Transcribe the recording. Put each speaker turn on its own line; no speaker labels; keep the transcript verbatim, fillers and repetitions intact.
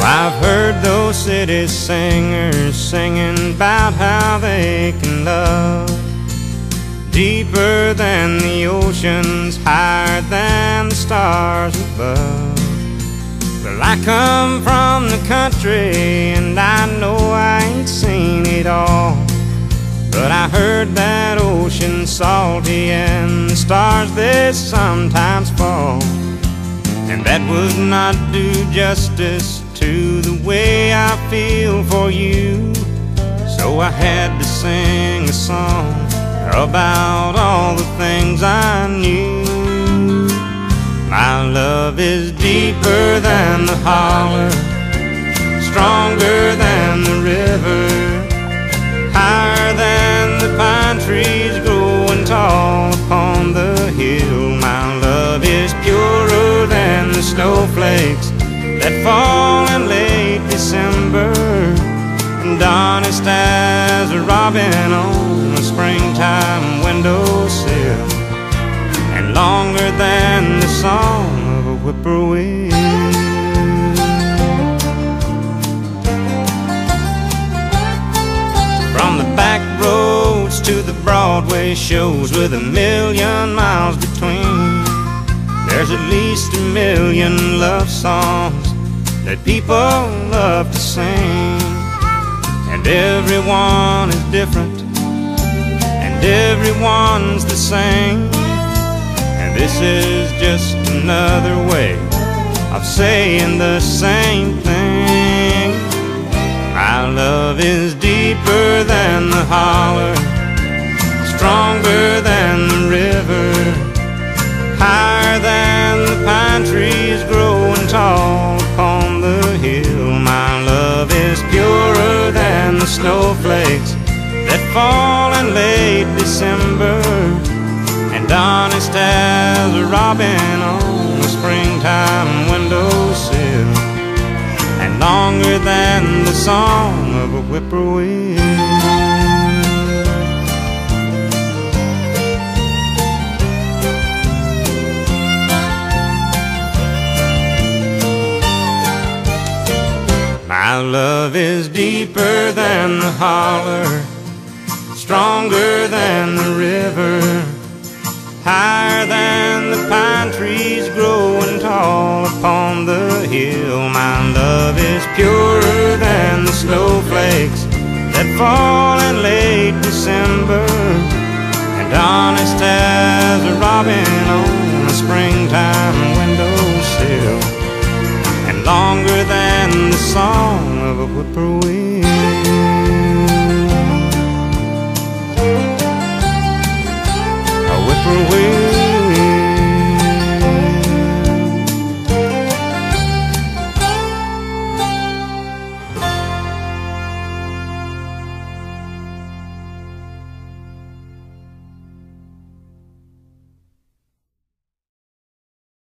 I've heard those city singers singing about how they can love deeper than the oceans, higher than the stars above. Well, I come from the country and I know I ain't seen it all, but I heard that ocean's salty and the stars they sometimes fall, and that would not do justice to the way I feel for you. So I had to sing a song about all the things I knew. My love is deeper than the holler, stronger than the river, higher than the pine trees growing tall upon the hill. My love is purer than the snowflakes that fall in late December, and honest as a robin on a springtime windowsill, and longer than the song of a whippoorwill. From the back roads to the Broadway shows with a million miles between, there's at least a million love songs that people love to sing. And everyone is different, and everyone's the same, and this is just another way of saying the same thing. My love is deeper than the holler, stronger than the river, higher than the pine trees growing tall upon the hill. My love is purer than the snowflakes that fall in late December, and honest as a robin on a springtime windowsill, and longer than the song of a whippoorwill. My love is deeper than the holler, stronger than the river, higher than the pine trees growing tall upon the hill. My love is purer than the snowflakes that fall in late December, and honest as a robin on a springtime windowsill, and longer than the song of a whippoorwill.